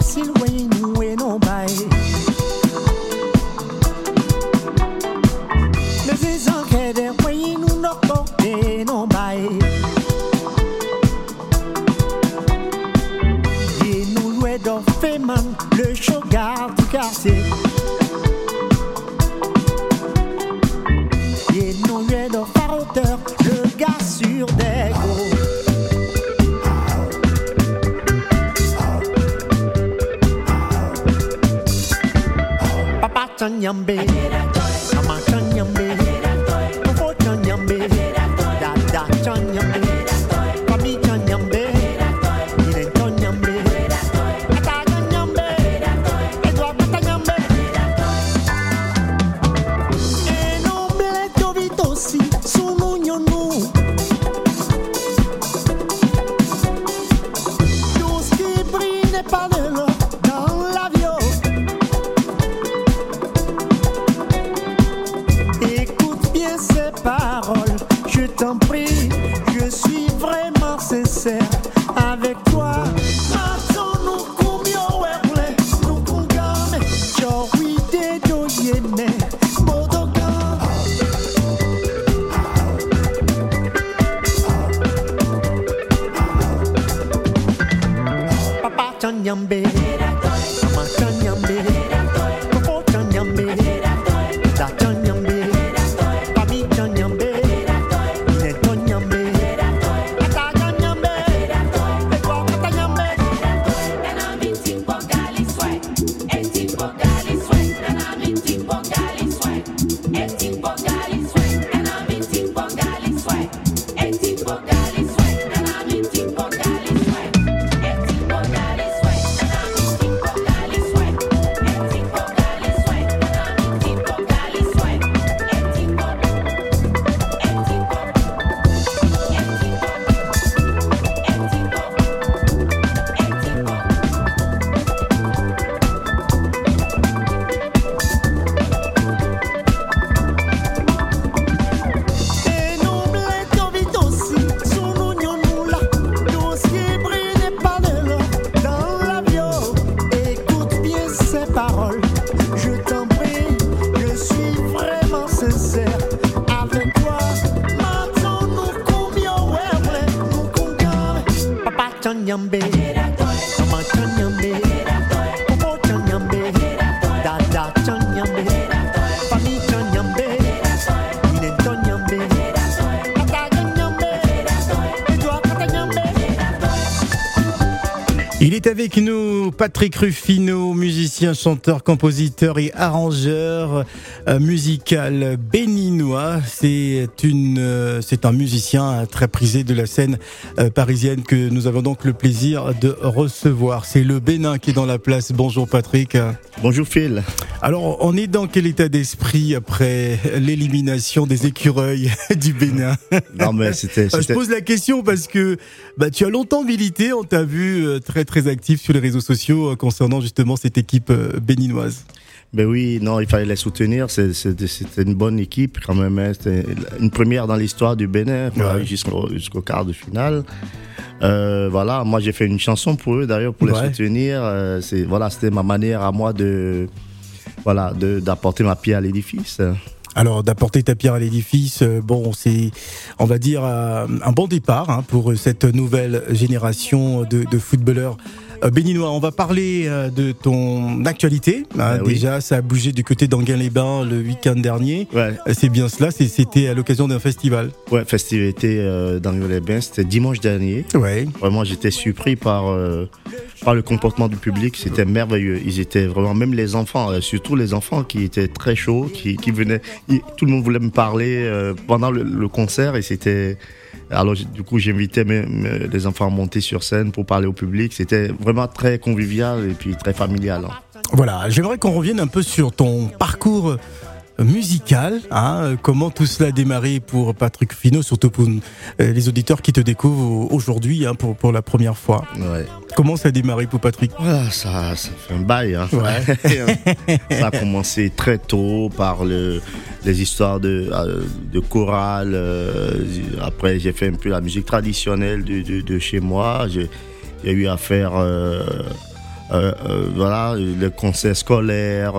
facile, oui, nous et non bail. Mais c'est en qu'elle oui, nous n'en porter non bail. Et nous jouer dans Féman, le showgard du quartier. Et nous jouer dans Faroteur, le gars sur des gros. Papa Chanyambe, Mama Chanyambe, Papa Chanyambe, Dada Chanyambe, Papi Chanyambe, Ire Chanyambe, Ata Chanyambe, Edouard Chanyambe. Et non bleto vitosi, sunu nyonu. Tout ce qui brille n'est pas de l'or dans l'avion. Écoute bien ces paroles, je t'en prie, je suis vraiment sincère avec toi. Maintenant, nous combien ouerle, nous congame, genre oui des doyenne, bodogan. Papa Chanyambe, Mama Chanyambe, Papa Chanyambe, Da Chanyambe, Papi Chanyambe, Ine Chanyambe, Ata Chanyambe, Edouard Chanyambe. Et non bleto vitosi, sunu nyonula. Tout ce qui brille n'est pas de l'or dans l'avion. Écoute bien ces paroles, je t'en prie, je suis vraiment sincère avec toi. Maintenant, nous combien ouerle, nous congame. Papa Chanyambe, Mama Chanyambe, Papa Chanyambe, Dada Chanyambe, Papi Chanyambe, Ine Chanyambe, Ata Chanyambe, Edouard Chanyambe. Il est avec nous, Patrick Rufino, musicien, chanteur, compositeur et arrangeur musical béninois. C'est un musicien très prisé de la scène parisienne que nous avons donc le plaisir de recevoir. C'est le Bénin qui est dans la place. Bonjour Patrick. Bonjour Phil. Alors, on est dans quel état d'esprit après l'élimination des écureuils du Bénin? Non mais c'était. Je pose la question parce que tu as longtemps milité, on t'a vu très très actif sur les réseaux sociaux concernant justement cette équipe béninoise. Ben oui, non, il fallait les soutenir. C'était une bonne équipe quand même. Hein. C'était une première dans l'histoire du Bénin, Ouais. jusqu'au quart de finale. Voilà, moi j'ai fait une chanson pour eux d'ailleurs pour les Ouais. soutenir. C'était ma manière à moi d'apporter ma pierre à l'édifice. Alors, d'apporter ta pierre à l'édifice, c'est, on va dire, un bon départ pour cette nouvelle génération de footballeurs béninois. On va parler de ton actualité. Oui. Déjà, ça a bougé du côté d'Anguin-les-Bains le week-end dernier. Ouais. C'est bien cela, c'était à l'occasion d'un festival. Ouais, festivité dans les Bains, c'était dimanche dernier. Ouais. Vraiment, j'étais surpris par le comportement du public. C'était merveilleux. Ils étaient vraiment, même les enfants, surtout les enfants qui étaient très chauds, qui venaient. Tout le monde voulait me parler pendant le concert et c'était. Alors, du coup, j'invitais les enfants à monter sur scène pour parler au public. C'était vraiment très convivial et puis très familial. Voilà, j'aimerais qu'on revienne un peu sur ton parcours musical, comment tout cela a démarré pour Patrick Rufino, surtout pour les auditeurs qui te découvrent aujourd'hui pour la première fois. Ouais. Comment ça a démarré pour Patrick? Voilà, ça fait un bail. Ouais. Ça a commencé très tôt par les histoires de chorale. Après, j'ai fait un peu la musique traditionnelle de chez moi. J'ai eu à faire Voilà, les concerts scolaires.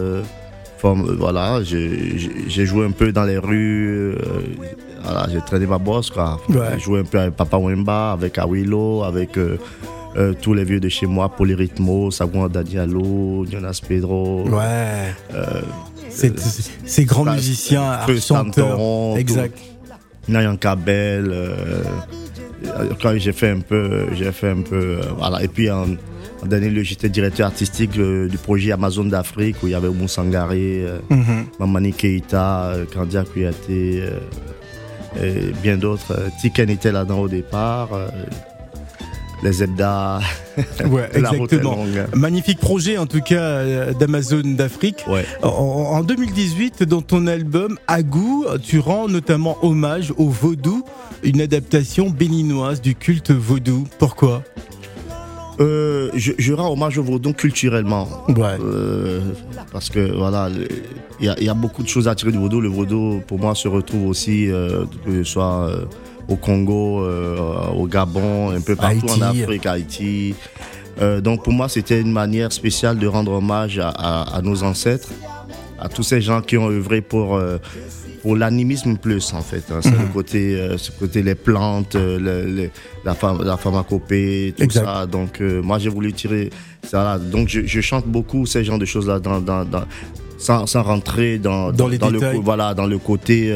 Voilà, j'ai joué un peu dans les rues. Voilà, j'ai traîné ma bosse, quoi. Ouais. J'ai joué un peu avec Papa Wemba, avec Awilo, avec tous les vieux de chez moi, Polyrythmo, Sagouanda Diallo, Jonas Pedro. Ouais. Ces grands musiciens, chanteurs. Exact. Nayan Kabel. Quand j'ai fait un peu, voilà. Et puis en dernier lieu, j'étais directeur artistique du projet Amazon d'Afrique où il y avait Oumou Sangaré, Mamani Keïta, Kandia Kouyaté, et bien d'autres. Tiken était là-dedans au départ. Les Zebda. Ouais, exactement. Magnifique projet en tout cas d'Amazon d'Afrique. Ouais. En 2018, dans ton album Agou, tu rends notamment hommage au vaudou, une adaptation béninoise du culte vaudou. Pourquoi ? Je rends hommage au vaudou culturellement. Ouais. Parce que voilà, il y a beaucoup de choses à tirer du vaudou. Le vaudou, pour moi, se retrouve aussi, que ce soit au Congo, au Gabon, un peu partout Haïti. en Afrique, Haïti. Donc pour moi, c'était une manière spéciale de rendre hommage à nos ancêtres, à tous ces gens qui ont œuvré pour l'animisme plus, en fait. Hein. C'est le côté les plantes, la pharmacopée, tout exact. ça. Donc moi, j'ai voulu tirer ça là. Donc je chante beaucoup ces genres de choses là sans rentrer dans les détails. dans le côté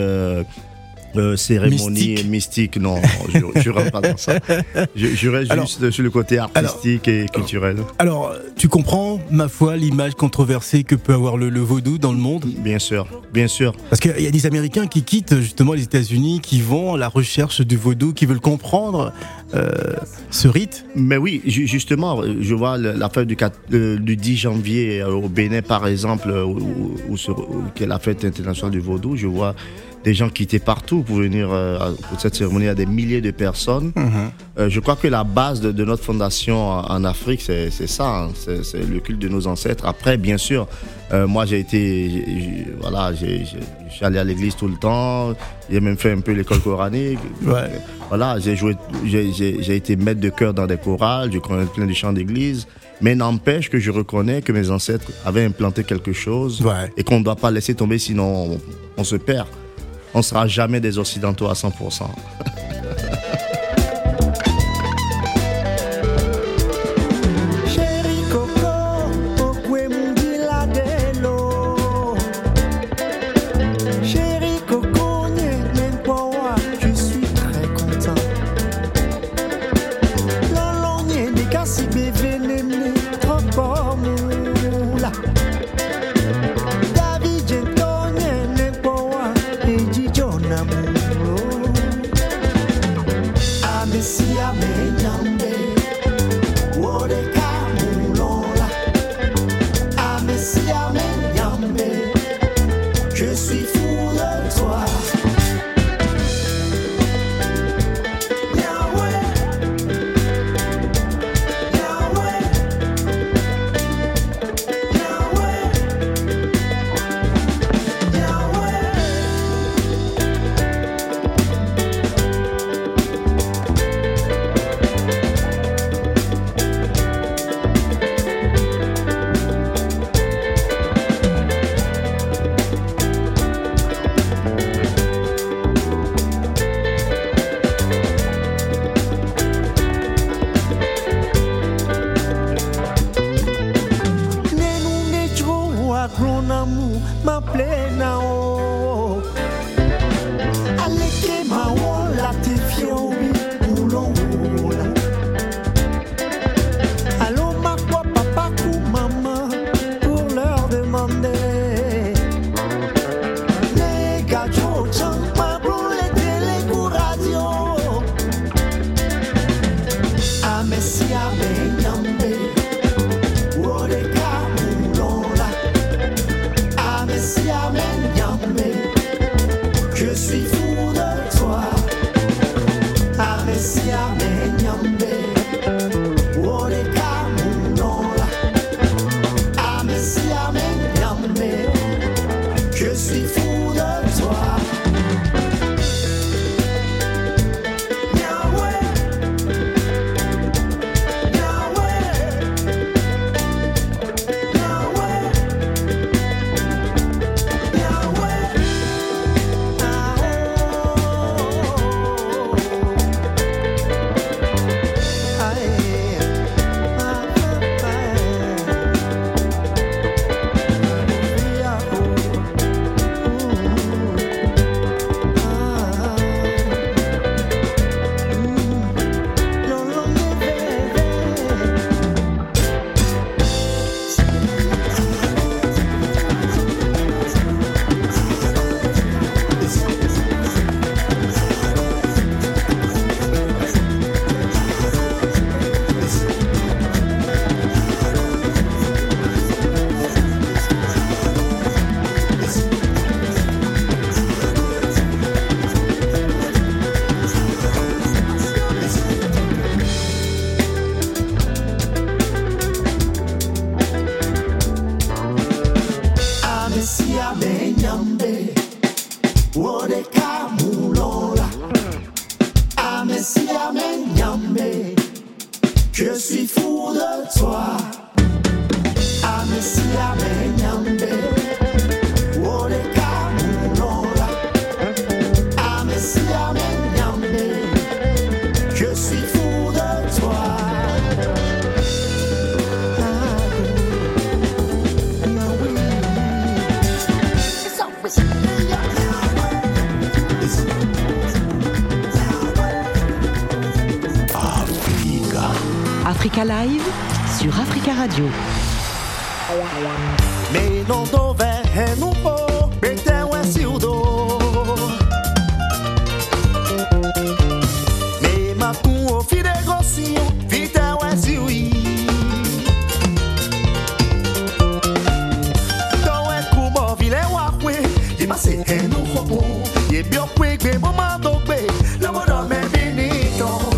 cérémonie mystique. Non, je rentre pas dans ça. Je reste juste sur le côté artistique et culturel. Alors, tu comprends, ma foi, l'image controversée que peut avoir le vaudou dans le monde ? Bien sûr, bien sûr. Parce qu'il y a des Américains qui quittent justement les États-Unis, qui vont à la recherche du vaudou, qui veulent comprendre ce rite. Mais oui, justement, je vois l'affaire du 10 janvier au Bénin, par exemple, où est la fête internationale du vaudou. Je vois des gens qui étaient partout pour venir pour cette cérémonie. Il y a des milliers de personnes. Je crois que la base de notre fondation en Afrique, c'est ça, hein. C'est le culte de nos ancêtres. Après, bien sûr, moi je suis allé à l'église tout le temps. J'ai même fait un peu l'école coranique. Ouais. Voilà, j'ai été maître de chœur dans des chorales. Je connais plein de chants d'église. Mais n'empêche que je reconnais que mes ancêtres avaient implanté quelque chose, ouais, et qu'on ne doit pas laisser tomber, sinon on se perd. On ne sera jamais des Occidentaux à 100%. Je suis fou de toi. Amesi amenyambe. Oleka munola. Amesi amenyambe. Je suis fou de toi. Africa Live sur Africa Radio. Me non dove non può mettere un sildo. Me ma tu fide gossio, vite un siui. Dove come vile wakwe, e ma se non hopo, e bio kwe gbe mo ma dogbe, la mo do me finito.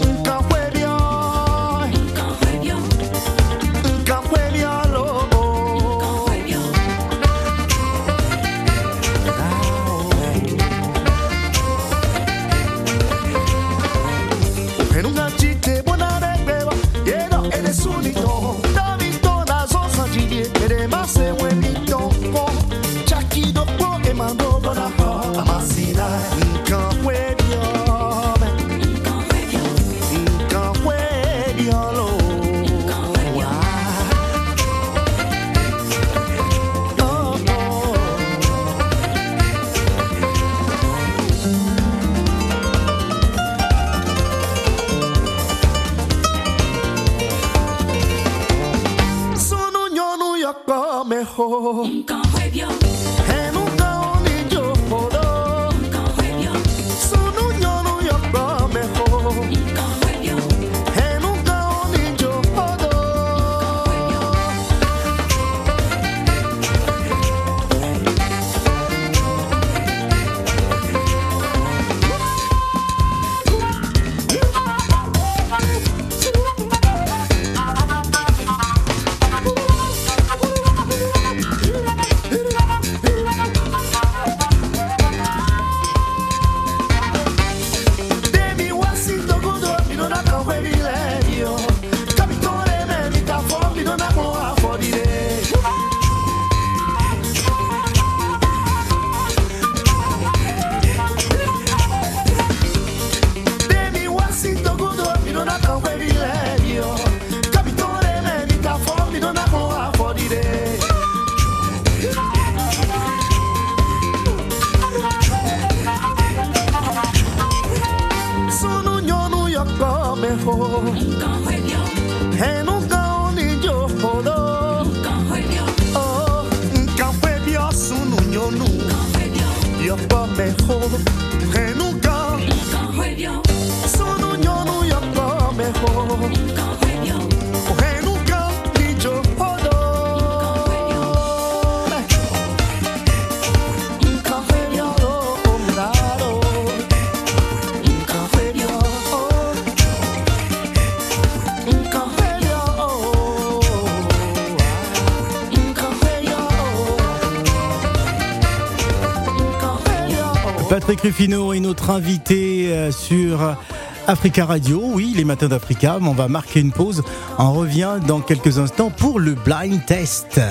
Patrick Rufino est notre invité sur Africa Radio. Oui, les matins d'Africa, on va marquer une pause. On revient dans quelques instants pour le blind test.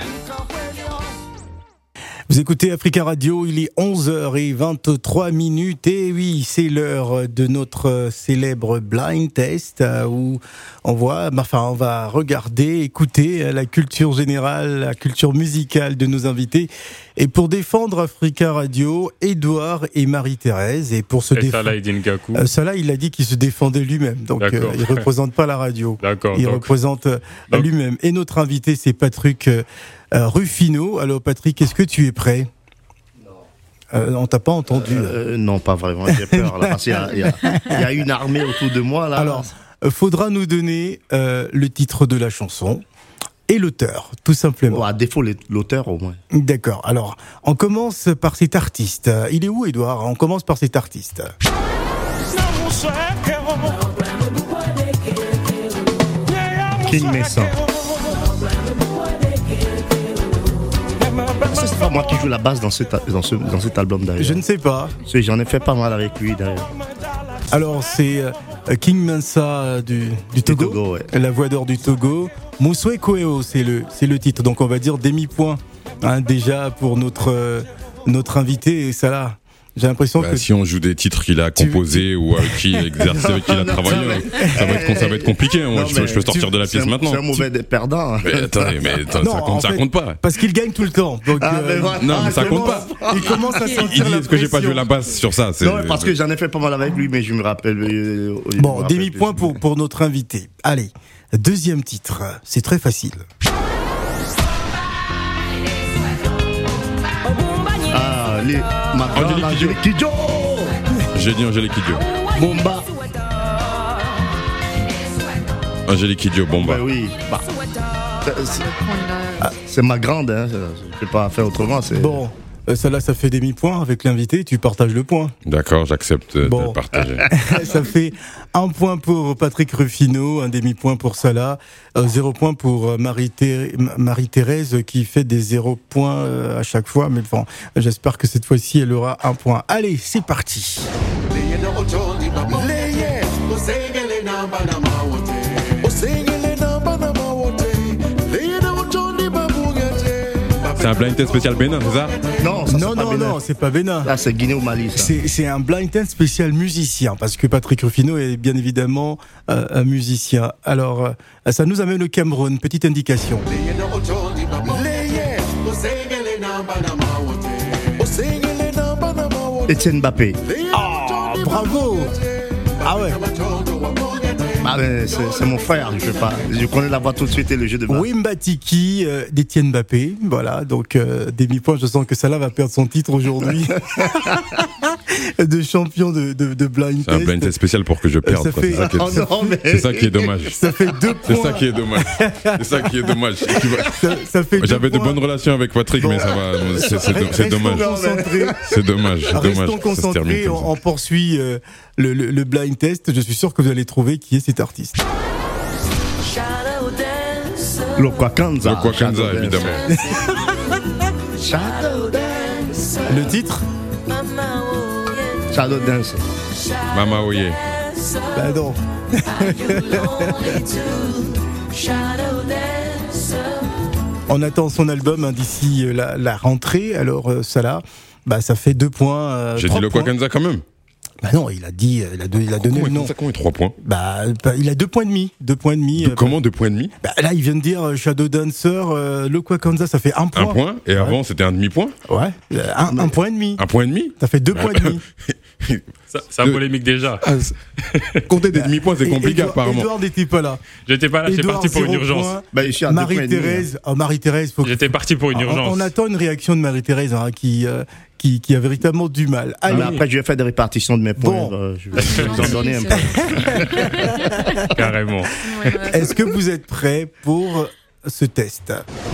Vous écoutez Africa Radio, il est 11h23 et oui, c'est l'heure de notre célèbre blind test où on va regarder, écouter la culture générale, la culture musicale de nos invités. Et pour défendre Africa Radio, Edouard et Marie-Thérèse. Et pour se défendre. Salah Eddine Gakou. Salah, il a dit qu'il se défendait lui-même. Donc, il ne représente pas la radio. D'accord. Il représente lui-même. Et notre invité, c'est Patrick Rufino. Alors, Patrick, est-ce que tu es prêt ? On t'a pas entendu. Non, pas vraiment. J'ai peur. Là, parce qu'il y a une armée autour de moi. Là. Alors, faudra nous donner le titre de la chanson. Et l'auteur, tout simplement. À défaut, l'auteur au moins. D'accord. Alors, on commence par cet artiste. Il est où, Edouard ? On commence par cet artiste. King Messa. C'est pas moi qui joue la basse dans cet album d'ailleurs. Je ne sais pas. J'en ai fait pas mal avec lui d'ailleurs. Alors, c'est King Mansa du Togo, Togo, ouais. la voix d'or du Togo. Moussoué Koeo, c'est le titre. Donc on va dire demi-point déjà pour notre invité. Et ça là, j'ai l'impression que si on joue des titres qu'il a composés ou qui exerce, avec qui il a travaillé, ça va être compliqué. Moi, je peux sortir de la pièce maintenant. C'est un mauvais perdant. Mais attendez, ça compte pas. Parce qu'il gagne tout le temps. Donc, non, mais ça compte pas. Il commence à sentir Il dit, la est-ce que j'ai pas joué la basse sur ça? Non, parce que j'en ai fait pas mal avec lui, mais je me rappelle. Bon, demi-point pour notre invité. Allez, deuxième titre. C'est très facile. Angélique Kidjo. J'ai dit Angélique Kidjo. Bomba. Angélique Kidjo, Bomba. Ben oui. C'est ma grande, hein. Je peux pas faire autrement. Bon, celle-là, ça fait demi-point avec l'invité. Tu partages le point. D'accord, j'accepte de partager. Ça fait 1 point pour Patrick Ruffino, un demi-point pour Salah, 0 point pour Marie-Thérèse qui fait des 0 points à chaque fois. Mais bon, j'espère que cette fois-ci, elle aura 1 point. Allez, c'est parti. C'est un blind test spécial Bénin, c'est ça? Non, c'est pas Bénin. Là, c'est Guinée ou Mali, ça. C'est un blind test spécial musicien, parce que Patrick Ruffino est bien évidemment un musicien. Alors, ça nous amène au Cameroun. Petite indication. Etienne Mbappé. Ah, bravo! Ah ouais. Ah ben, c'est mon frère, je connais la voix tout de suite et le jeu de base. Wimbatiki d'Etienne Mbappé, voilà, donc demi-point, je sens que Salah va perdre son titre aujourd'hui de champion de blind test. C'est un blind test spécial pour que je perde. C'est ça qui est dommage. Ça fait 2 points. C'est ça qui est dommage. J'avais de bonnes relations avec Patrick, mais ça va, c'est dommage. C'est dommage. Restons concentrés, on poursuit le blind test. Je suis sûr que vous allez trouver qui est cet artiste. Lokwakanza, évidemment. Le titre? Shadow Dance. Mama Oye. Bah non. On attend son album d'ici la rentrée. Alors Salah, ça fait 2 points. J'ai dit Lokwakanza quand même. Bah non, il a donné le nom. Ça combien 3 points? Il a 2 points et demi. 2 points et demi. Comment 2 points et demi? Là, il vient de dire Shadow Dancer, Lokwakanza, ça fait 1 point. 1 point. Et avant, c'était un demi-point? Ouais. 1 point et demi. 1 point et demi? Ça fait 2 points et demi. C'est polémique déjà. Compter des demi-points, c'est compliqué apparemment. Edouard n'était pas là. J'étais pas là, j'étais parti pour une urgence. Marie-Thérèse, j'étais parti pour une urgence. On attend une réaction de Marie-Thérèse qui a véritablement du mal. Allez. Après, je vais faire des répartitions de mes points. Je vais vous en donner un peu. Carrément. Est-ce que vous êtes prêts pour ce test?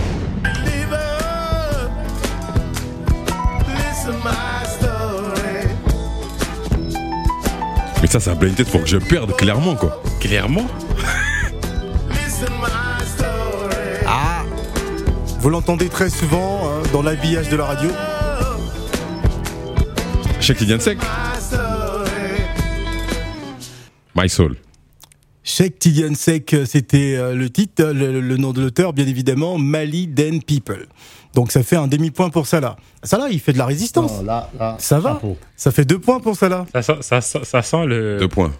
Mais ça, c'est un blind test pour que je perde, clairement, quoi. Clairement? Ah, vous l'entendez très souvent dans l'habillage de la radio. Cheikh Tidiane Seck. My Soul. Cheikh Tidiane Seck, c'était le titre, le nom de l'auteur, bien évidemment, Mali Den People. Donc ça fait un demi-point pour Salah. Salah, il fait de la résistance. Non, là, ça va. Chapeau. Ça fait 2 points pour Salah. Ça sent le... 2 points.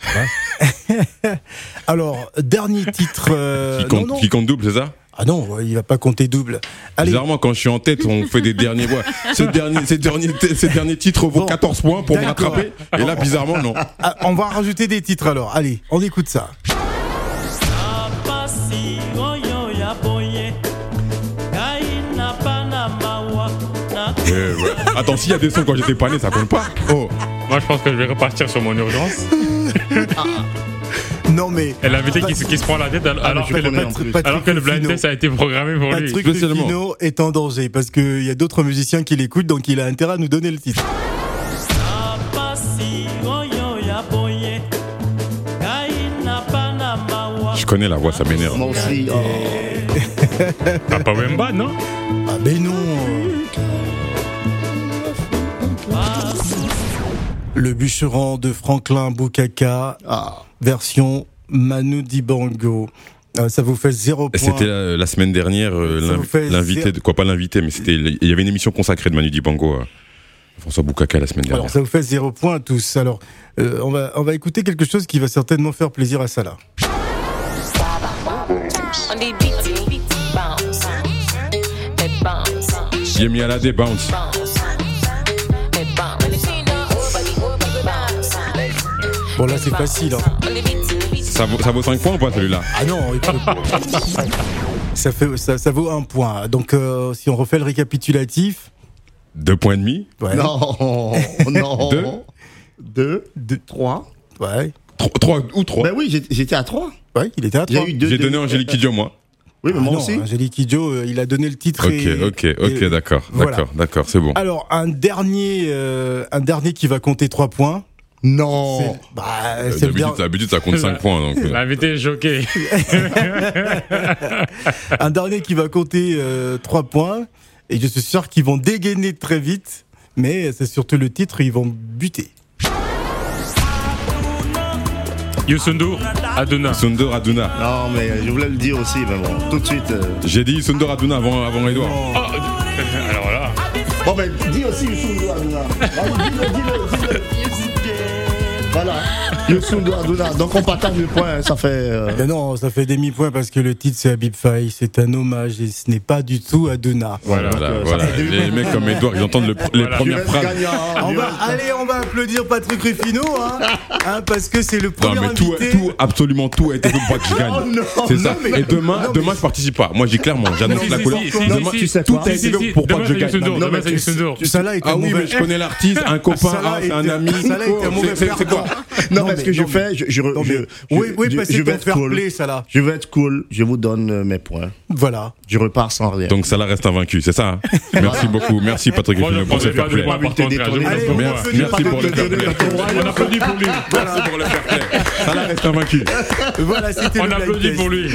Alors, dernier titre... Qui compte double, c'est ça? Ah non, il va pas compter double. Allez. Bizarrement, quand je suis en tête, on fait des derniers voix. Ces derniers titres vaut 14 points pour me rattraper. Et là, bizarrement, non. On va rajouter des titres alors. Allez, on écoute ça. Attends, s'il y a des sons quand j'étais pas né, ça compte pas? Oh. Moi, je pense que je vais repartir sur mon urgence. Non mais... Et l'invité qui se prend la tête alors que le blind test a été programmé pour lui. Patrick Ruffino est en danger parce qu'il y a d'autres musiciens qui l'écoutent, donc il a intérêt à nous donner le titre. Je connais la voix, ça m'énerve. Moi aussi. Papa Wemba, non? Ah ben non. Le bûcheron de Franklin Boukaka, version Manu Dibango. Ça vous fait 0 point. C'était la semaine dernière, l'invité, pas l'invité, mais il y avait une émission consacrée de Manu Dibango à François Boukaka la semaine dernière. Alors ça vous fait 0 point à tous. Alors on va écouter quelque chose qui va certainement faire plaisir à Salah. Yemiala des bounce. Bon là c'est facile. Ça vaut 5 points ou pas celui-là? Ah non, ça vaut 1 point. Donc si on refait le récapitulatif. 2 points et demi. Ouais. Non. 2, 3. Ouais. 3 ou 3. Ben oui, j'étais à 3. Ouais, il était à 3. J'ai donné Angélique Kidjo, moi. Oui, mais moi aussi. Angélique Kidjo, il a donné le titre. Ok, d'accord, voilà. d'accord, c'est bon. Alors, un dernier qui va compter 3 points. Non. D'habitude, ça compte 5 points. Donc, L'invité est choqué. Un dernier qui va compter 3 points. Et je suis sûr qu'ils vont dégainer très vite. Mais c'est surtout le titre, ils vont buter. Youssou N'Dour, Aduna. Non, mais je voulais le dire aussi, mais bon, tout de suite. J'ai dit Youssou N'Dour, Aduna avant Edouard. Alors là. Bon, mais dis aussi Youssou N'Dour, Aduna. Dis-le. Voilà, Youssou N'Dour, Aduna. Donc on partage le point, ça fait. Mais non, ça fait demi-point parce que le titre c'est Habib Faye, c'est un hommage et ce n'est pas du tout Aduna. Voilà. Les mecs comme Edouard, ils entendent les premières phrases. On va applaudir Patrick Ruffino, parce que c'est le premier invité. Absolument tout a été fait pour pas que je gagne. C'est ça. Et demain, je participe pas. Moi, j'ai clairement, j'annonce la couleur. Demain, tu sais quoi? Tout a été fait pour pas que je gagne. Demain, c'est Youssou N'Dour. Ah oui, mais je connais l'artiste, un copain, c'est un ami. C'est quoi? Non, mais ce que je fais, je vais être cool. Je vais être cool, je vous donne mes points. Voilà. Je repars sans rien. Donc Salah reste invaincu, c'est ça? Merci beaucoup. Merci Patrick Ruffino pour ce fair play. Merci pour le fair play. On applaudit pour lui. Merci pour le fair play. Salah reste invaincu. Voilà, c'était On applaudit pour lui.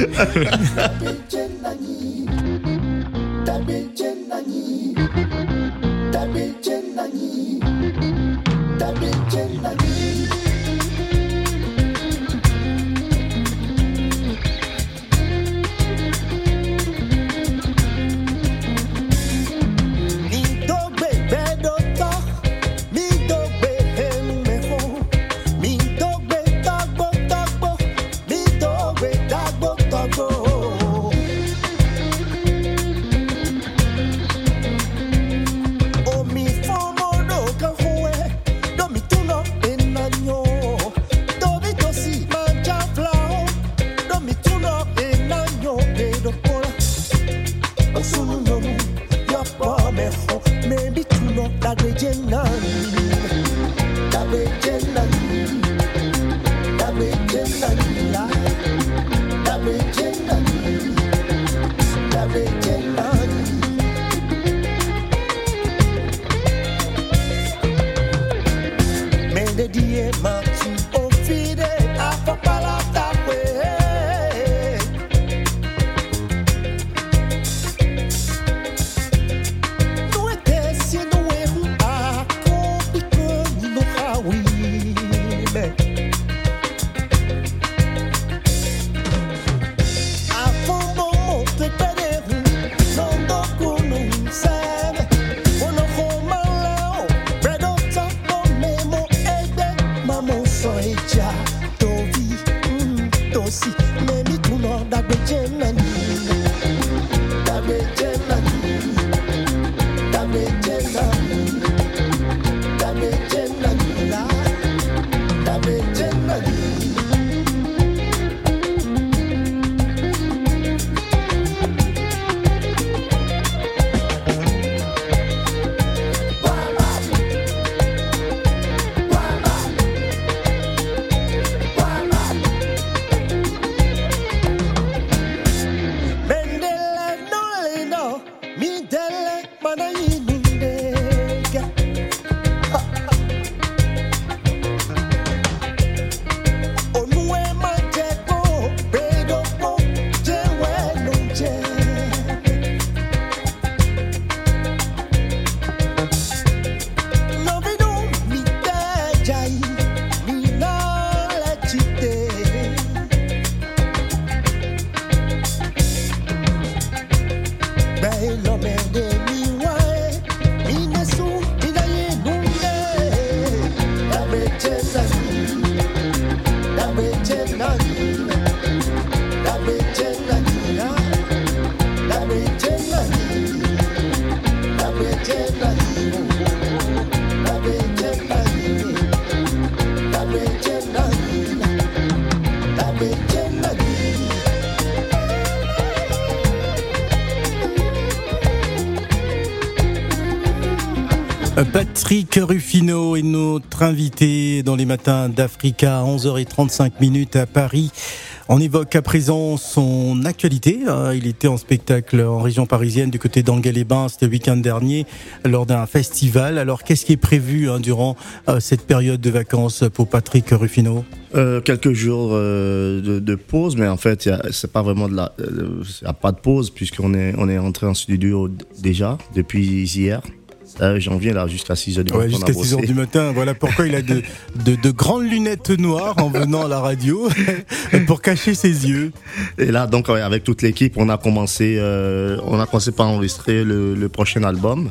Patrick Rufino est notre invité dans les matins d'Africa, 11h35 à Paris. On évoque à présent son actualité. Il était en spectacle en région parisienne du côté d'Angers-les-Bains, c'était le week-end dernier, lors d'un festival. Alors, qu'est-ce qui est prévu durant cette période de vacances pour Patrick Rufino ? Quelques jours de pause, mais en fait, c'est pas vraiment il n'y a pas de pause puisqu'on est rentré en studio déjà depuis hier. J'en viens là jusqu'à 6h du matin. Jusqu'à 6h du matin. Voilà pourquoi il a de grandes lunettes noires en venant à la radio pour cacher ses yeux. Et là, donc, avec toute l'équipe, on a commencé par enregistrer le prochain album.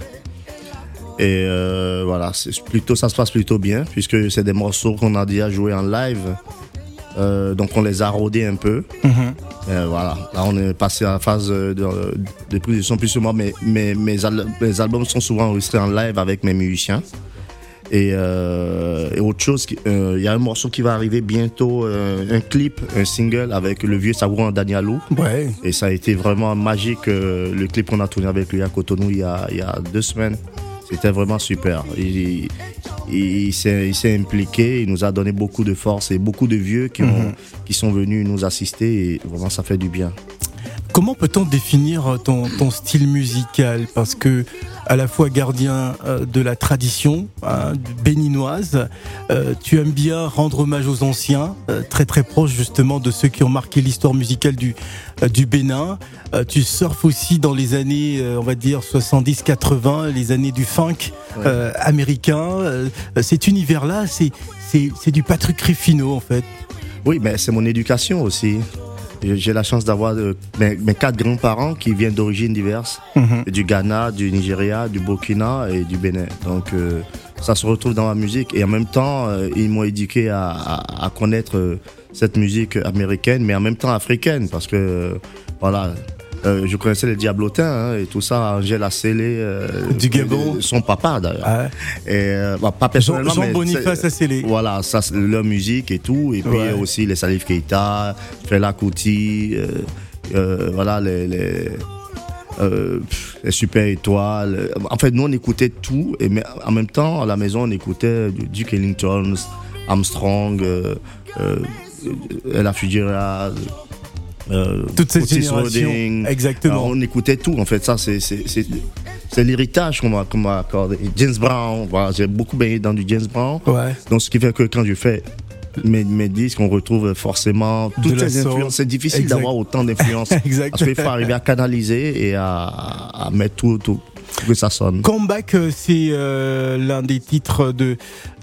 Et voilà, ça se passe plutôt bien puisque c'est des morceaux qu'on a déjà joués en live. Donc on les a rodés un peu. Voilà, là on est passé à la phase de prise de son. Plus souvent, mes albums sont souvent enregistrés en live avec mes musiciens. Et autre chose, il y a un morceau qui va arriver bientôt, un clip, un single avec le vieux Savouran Danielou. Ouais. Et ça a été vraiment magique, le clip qu'on a tourné avec lui à Cotonou il y a 2 semaines. C'était vraiment super. Il s'est impliqué, il nous a donné beaucoup de force et beaucoup de vieux qui sont venus nous assister et vraiment ça fait du bien. Comment peut-on définir ton style musical ? Parce que à la fois gardien de la tradition béninoise, tu aimes bien rendre hommage aux anciens, très très proche justement de ceux qui ont marqué l'histoire musicale du Bénin. Tu surfes aussi dans les années, on va dire 70-80, les années du funk américain. Cet univers-là, c'est du Patrick Rufino en fait. Oui, mais c'est mon éducation aussi. J'ai la chance d'avoir mes 4 grands-parents qui viennent d'origines diverses, du Ghana, du Nigeria, du Burkina et du Bénin. Donc ça se retrouve dans ma musique et en même temps ils m'ont éduqué à connaître cette musique américaine mais en même temps africaine parce que voilà. Je connaissais les Diablotins et tout ça, Angèle Assélé, du Gabon, son papa d'ailleurs. Et pas personnellement, Jean Boniface Assélé. Voilà, ça c'est leur musique et tout, et puis aussi les Salif Keita, Fela Kuti, voilà les Super Étoiles. En fait, nous on écoutait tout, mais en même temps à la maison on écoutait Duke Ellington, Armstrong, Ella Fitzgerald. Toutes ces générations, exactement. On écoutait tout, en fait, ça c'est l'héritage qu'on m'a accordé. James Brown, voilà, j'ai beaucoup baigné dans du James Brown. Ouais. Donc ce qui fait que quand je fais mes disques, on retrouve forcément toutes ces influences. C'est difficile d'avoir autant d'influences. Parce qu'il faut arriver à canaliser et à mettre tout que ça sonne. Comeback, c'est l'un des titres de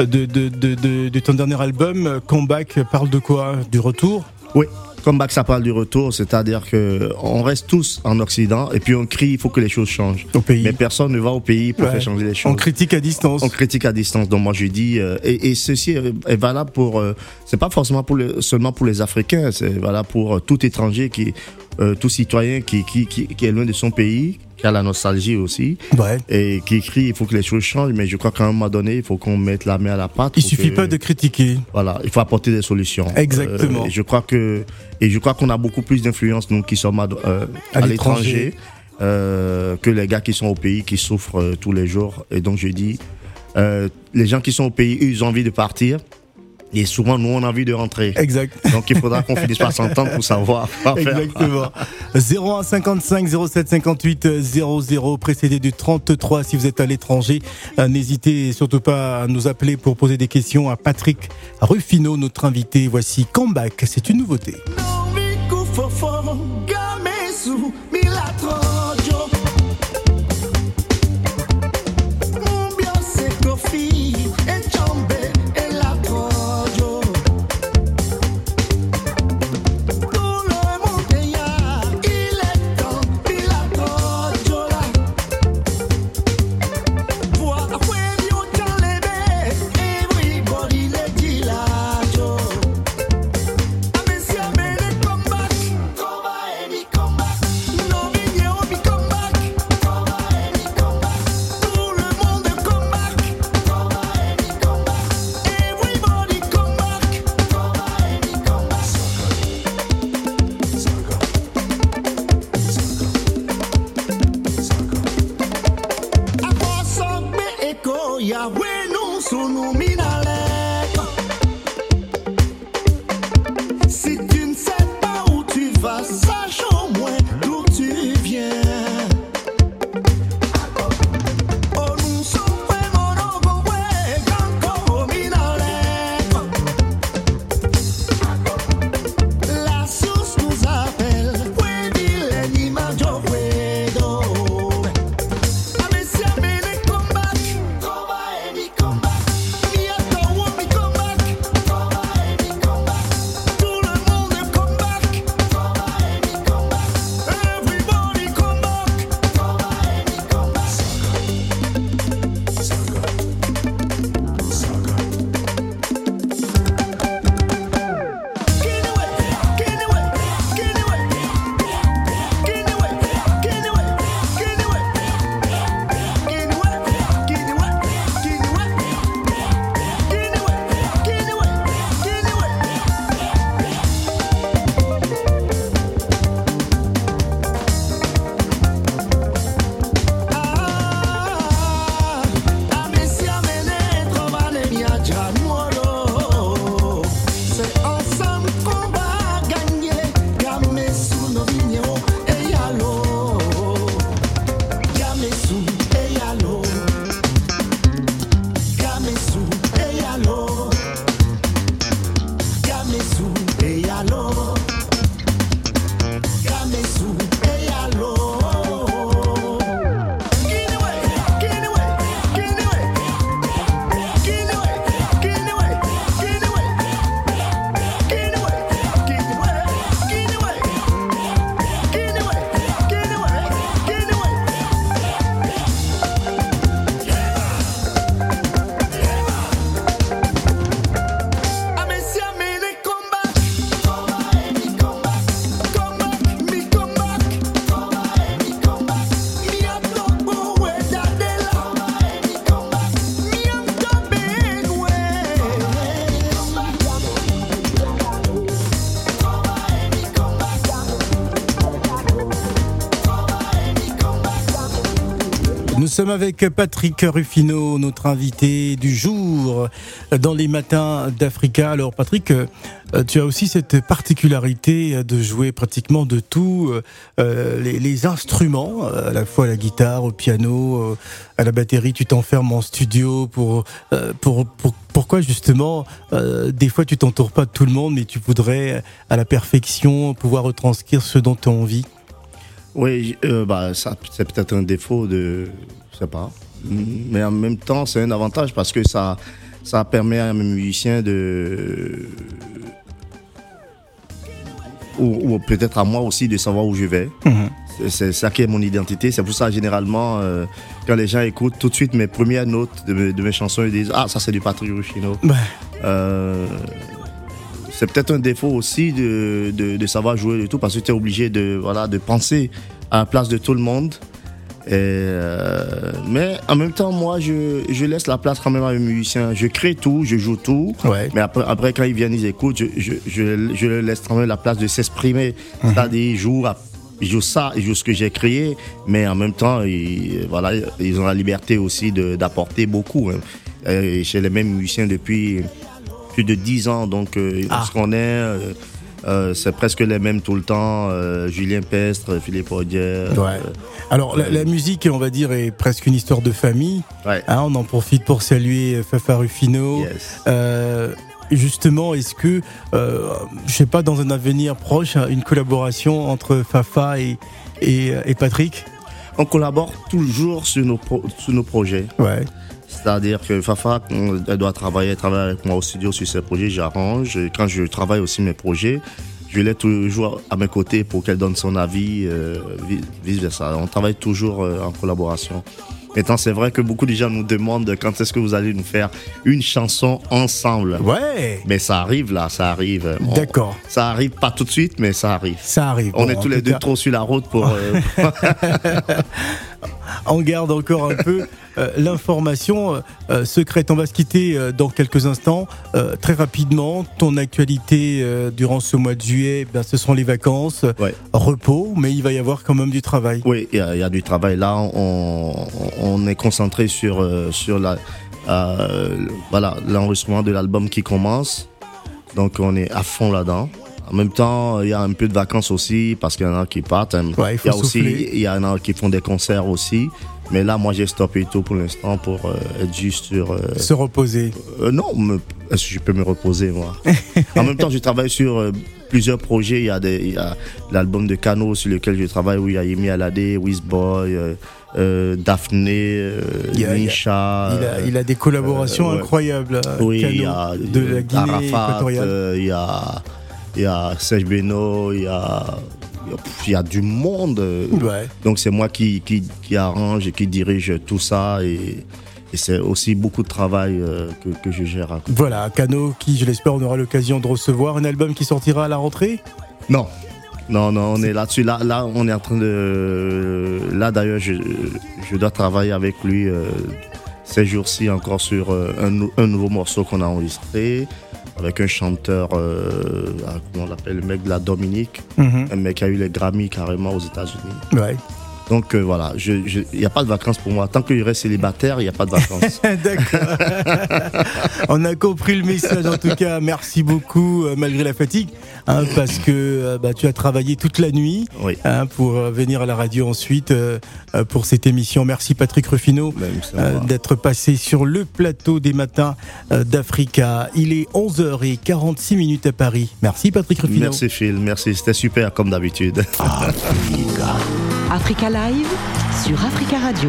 ton dernier album. Comeback parle de quoi ? Du retour ? Oui. Comeback, ça parle du retour, c'est-à-dire qu'on reste tous en Occident et puis on crie, il faut que les choses changent. Au pays. Mais personne ne va au pays pour faire changer les choses. On critique à distance. On critique à distance. Donc moi je dis, et ceci est valable pour, c'est pas forcément seulement pour les Africains, c'est valable pour tout étranger tout citoyen qui est loin de son pays, qui a la nostalgie aussi, et qui crie il faut que les choses changent, mais je crois qu'à un moment donné il faut qu'on mette la main à la pâte. Il suffit pas de critiquer. Voilà, il faut apporter des solutions. Exactement. Je crois qu'on a beaucoup plus d'influence nous qui sommes à l'étranger que les gars qui sont au pays qui souffrent tous les jours. Et donc je dis les gens qui sont au pays, ils ont envie de partir. Et souvent, nous, on a envie de rentrer. Exact. Donc, il faudra qu'on finisse par s'entendre pour savoir quoi faire. Exactement. 01 55 07 58 00, précédé du 33 si vous êtes à l'étranger. N'hésitez surtout pas à nous appeler pour poser des questions à Patrick Rufino, notre invité. Voici Comeback, c'est une nouveauté. Come Nous sommes avec Patrick Rufino, notre invité du jour dans les matins d'Africa. Alors Patrick, tu as aussi cette particularité de jouer pratiquement de tout, les instruments, à la fois la guitare, au piano, à la batterie. Tu t'enfermes en studio pourquoi justement des fois tu t'entoures pas de tout le monde, mais tu voudrais à la perfection pouvoir retranscrire ce dont tu as envie? Oui, ça c'est peut-être un défaut je sais pas, mais en même temps c'est un avantage parce que ça permet à un musicien ou peut-être à moi aussi de savoir où je vais. C'est ça qui est mon identité. C'est pour ça généralement quand les gens écoutent tout de suite mes premières notes de mes chansons, ils disent ça c'est du Patrick Rufino. C'est peut-être un défaut aussi de savoir jouer de tout parce que tu es obligé de penser à la place de tout le monde. Mais en même temps, moi, je laisse la place quand même à mes musiciens. Je crée tout, je joue tout. Ouais. Mais après, quand ils viennent, ils écoutent, je leur laisse quand même la place de s'exprimer. C'est-à-dire, ils jouent ça, ils jouent ce que j'ai créé. Mais en même temps, ils ont la liberté aussi d'apporter beaucoup. Chez les mêmes musiciens depuis plus de 10 ans, donc on se connaît, c'est presque les mêmes tout le temps, Julien Pestre, Philippe Audier. Alors la musique, on va dire, est presque une histoire de famille. On en profite pour saluer Fafa Rufino. Justement, est-ce que, je sais pas, dans un avenir proche, une collaboration entre Fafa et Patrick? On collabore toujours sur nos projets. C'est-à-dire que Fafa, elle doit travailler avec moi au studio sur ses projets, j'arrange. Quand je travaille aussi mes projets, je l'ai toujours à mes côtés pour qu'elle donne son avis, vice-versa. On travaille toujours en collaboration. Maintenant, c'est vrai que beaucoup de gens nous demandent quand est-ce que vous allez nous faire une chanson ensemble. Mais ça arrive là, ça arrive. D'accord. Ça arrive pas tout de suite, mais ça arrive. Ça arrive. On est tous les deux trop sur la route pour... On garde encore un peu l'information secrète. On va se quitter dans quelques instants. Très rapidement, ton actualité durant ce mois de juillet, ce seront les vacances, repos, mais il va y avoir quand même du travail. Oui, il y a du travail. Là, on est concentré sur l'enregistrement de l'album qui commence. Donc, on est à fond là-dedans. En même temps, il y a un peu de vacances aussi parce qu'il y en a qui partent. Il y en a qui font des concerts aussi. Mais là, moi, j'ai stoppé tout pour l'instant pour être juste sur... Se reposer. Non, est-ce que je peux me reposer, moi? En même temps, je travaille sur plusieurs projets. Il y a l'album de Kano sur lequel je travaille où il y a Yemi Alade, Wizboy, Daphné, Nisha. Il a des collaborations incroyables. Oui, Kano, il y a de la Guinée équatoriale. Il y a Serge Beno, il y a du monde. Donc c'est moi qui arrange et qui dirige tout ça et c'est aussi beaucoup de travail que je gère. Voilà, Kano qui, je l'espère, on aura l'occasion de recevoir. Un album qui sortira à la rentrée? Non, on est là-dessus. Là, on est en train de... Là, d'ailleurs, je dois travailler avec lui ces jours-ci encore sur un nouveau morceau qu'on a enregistré avec un chanteur, comment on l'appelle, le mec de la Dominique, un mec qui a eu les Grammy carrément aux États-Unis. Donc voilà, il n'y a pas de vacances pour moi. Tant que je reste célibataire, il n'y a pas de vacances. D'accord. On a compris le message en tout cas. Merci beaucoup malgré la fatigue, parce que tu as travaillé toute la nuit pour venir à la radio ensuite pour cette émission. Merci Patrick Rufino d'être passé sur le plateau des matins d'Africa. Il est 11h46 à Paris. Merci Patrick Rufino. Merci Phil, merci. C'était super comme d'habitude. Africa Live sur Africa Radio.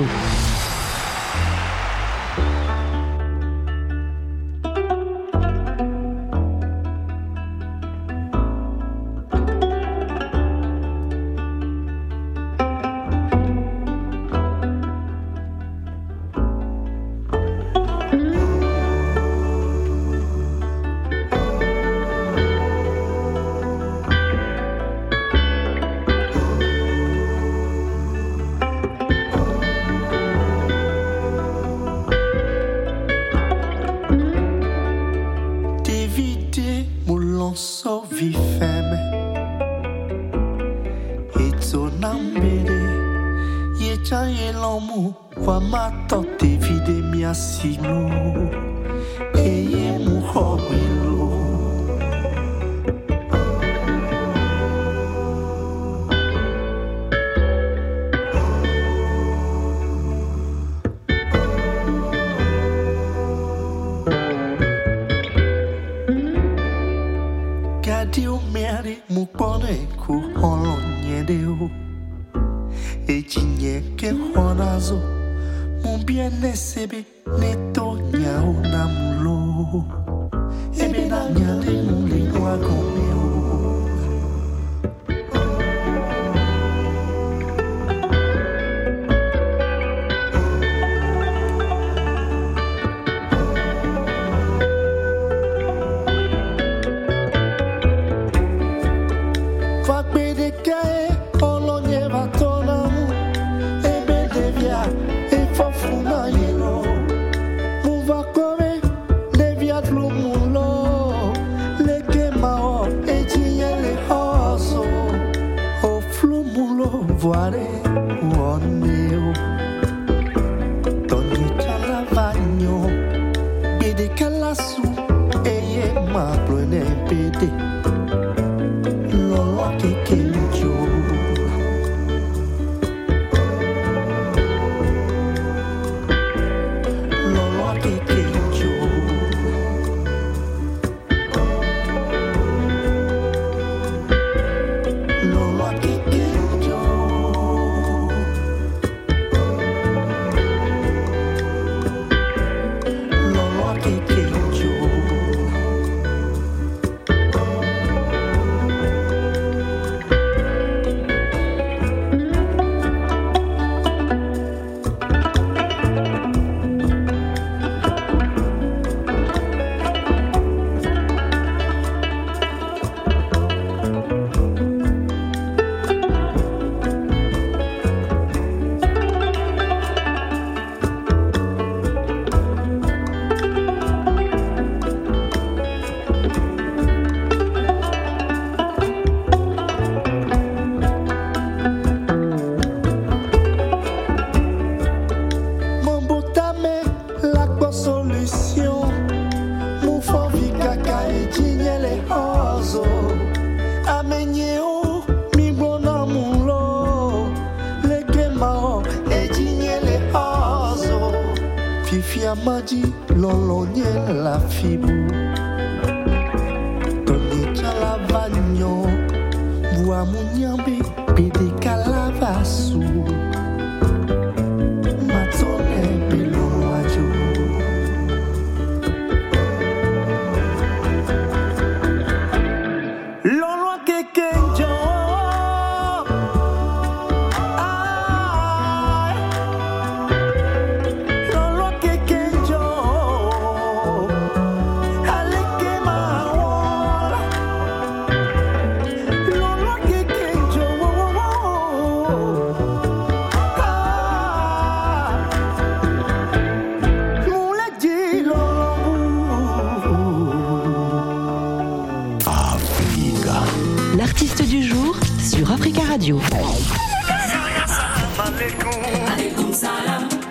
changer l'amour, va ma tante vide mi asilo, et mon hobilo. Dio meri mu pone ku holo nyedeo e chinye ke honazo mu biene sebe neto nyao namulo e bena nyale muli wa komeo Vuare uoneo Togni calavagno Bede calasu Eye maplo ne bede Lolo che kenjo Lolo che kenjo Lolo che Maji lolo nye la fibu Toni calavagno Vua munyambi Pede calavasu Matone bilo ajo Lolo kekenjo L'artiste du jour sur Africa Radio. Alaikum salam.